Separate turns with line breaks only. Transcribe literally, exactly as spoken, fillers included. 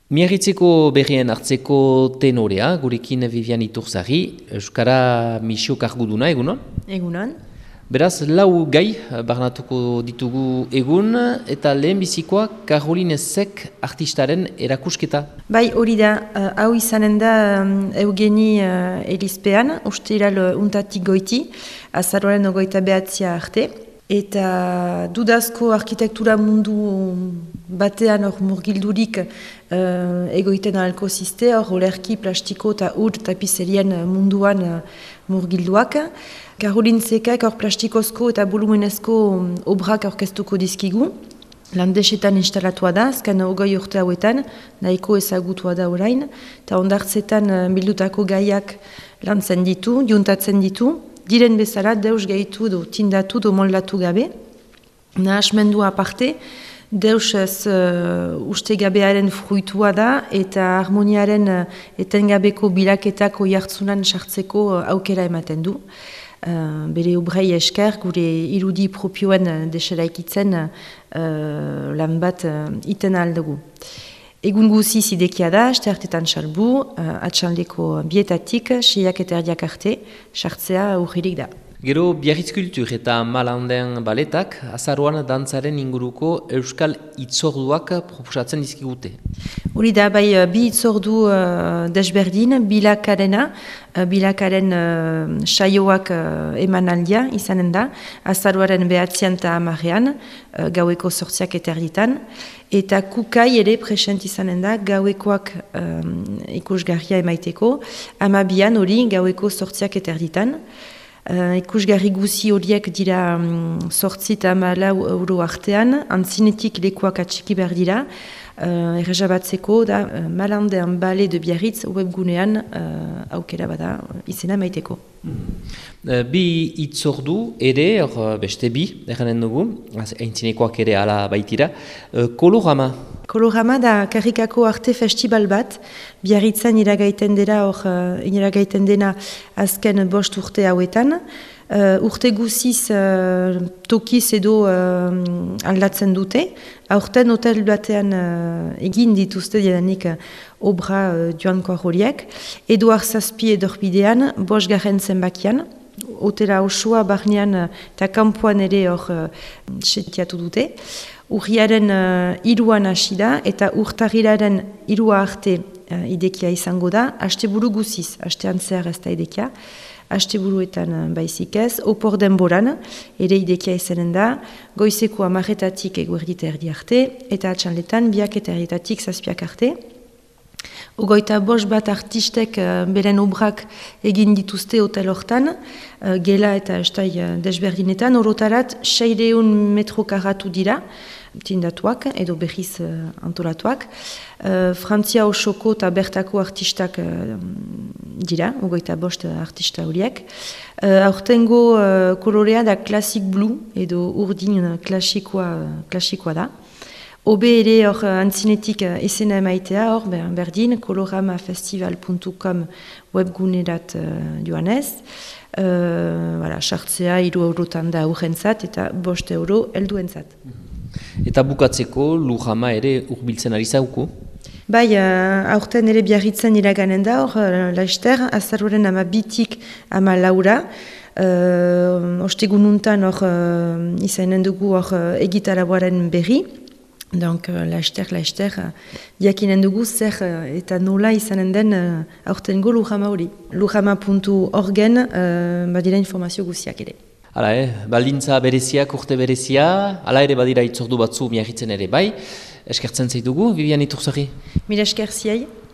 Miarritzeko berrien hartzeko tenorea, gurekin Vivian Iturzari, Euskara misio karguduna, egunon?
Egunon.
Beraz, lau gai barnatuko ditugu egun, eta lehen bizikoa Caroline Zek artistaren erakusketa.
Bai, hori da, uh, hau izanen da um, Eugeni uh, Elizpean, ustiral untatik goiti, azaroaren ogoita behatzia arte. Eta dudazko arkitektura mundu batean hor murgildurik uh, egoiten ahalko ziste, hor olerki, plastiko eta ur tapizerien munduan uh, murgilduak. Caroline Zekak hor plastikozko eta volumenezko obrak aurkeztuko dizkigu. Landesetan instalatua da, azken hogei urte hauetan, nahiko ezagutua da orain, eta ondartzetan uh, bildutako gaiak lantzen ditu, juntatzen ditu. Diren bezala deus gehitu do, tindatu do moldatu gabe. Nahasmendua aparte, deus ez uh, uste gabearen fruitua da eta harmoniaren uh, etengabeko bilaketako jartzunan sartzeko uh, aukera ematen du. Uh, bere obrei esker, gure irudi propioen uh, deseraikitzen uh, lan bat uh, iten aldugu. Egun guziz idekia da, asteartetan salbu, uh, atxaldeko bietatik, seiak eta erdiak arte, sartzea urririk da.
Gero, Biarritz Kultur eta Malanden baletak, azaroan dantzaren inguruko euskal itzorduak proposatzen dizkigute.
Hori da, bai, bi itzordu uh, desberdin, bilakarena, uh, bilakaren uh, saioak uh, emanaldia izanen da, azaroaren behatzian eta amarrean, uh, gaueko sortziak eta erditan, eta kukai ere present izanen da, gauekoak um, ikusgarria emaiteko, amabian hori gaueko sortziak eta erditan. Uh, ikusgarri guzi horiek dira um, sortzi eta amalau euro artean, antzinetik lekuak atxiki behar dira, uh, errezabatzeko da uh, Malandean Bale de Biarritz webgunean uh, aukera bada izena maiteko.
Mm. Bi itzordu ere, or, beste bi, erranen dugu, aintzinekoak ere ala baitira, uh, kolorama.
Kolorama da Karrikako arte festival bat, Biarritzen iragaiten dira, hor, uh, iragaiten dena azken bost urte hauetan. Uh, urte guziz uh, tokiz edo uh, aldatzen dute. Aurten hotel batean uh, egin dituzte dianik uh, obra uh, joanko horiek. Eduard Zazpi edorbidean, bost garen zenbakian. Hotela osoa barnean eta uh, kanpoan ere hor uh, setiatu dute. Urriaren uh, iruan hasi da eta urtarrilaren irua arte uh, idekia izango da. Asteburu guziz, astean zehar ez da idekia. Asteburuetan uh, baizik ez, opor denboran, ere idekia izanen da. Goizeko amarretatik eguerdita erdi arte, eta atxanletan biak eta erditatik zazpiak arte. Ogoita bost bat artistek uh, beren obrak egin dituzte hotel hortan, uh, gela eta estai uh, desberdinetan, orotarat seireun metro karatu dira, tindatuak edo berriz uh, antolatuak. Uh, Frantzia osoko eta bertako artistak uh, dira, ogoita bost artista horiek. Uh, aurtengo uh, kolorea da Classic Blue edo urdin klasikoa, klasikoa da. Obe ere hor antzinetik esena emaitea hor berdin, koloramafestival puntu com webgunerat uh, joanez. Uh, voilà, sartzea hiru eurotan da urrentzat eta bost euro helduentzat.
Eta bukatzeko Lujama ere urbiltzen ari zauku?
Bai, uh, aurten ere Biarritzen iraganen da hor, uh, laster, azaroren ama bitik ama laura. Uh, Ostegununtan hor uh, izanen dugu hor uh, egitaraboaren berri. Donc, uh, laster, laster, uh, diakinen dugu zer uh, eta nola izanen den uh, aurtengo Lujama hori. Lujama puntu orgen uh, badira informazio guziak ere.
Hala, eh, baldintza bereziak, urte berezia, hala ere badira itzordu batzu miarritzen ere bai. Eskertzen zaitugu, Vivian Iturzari?
Mila esker ziai.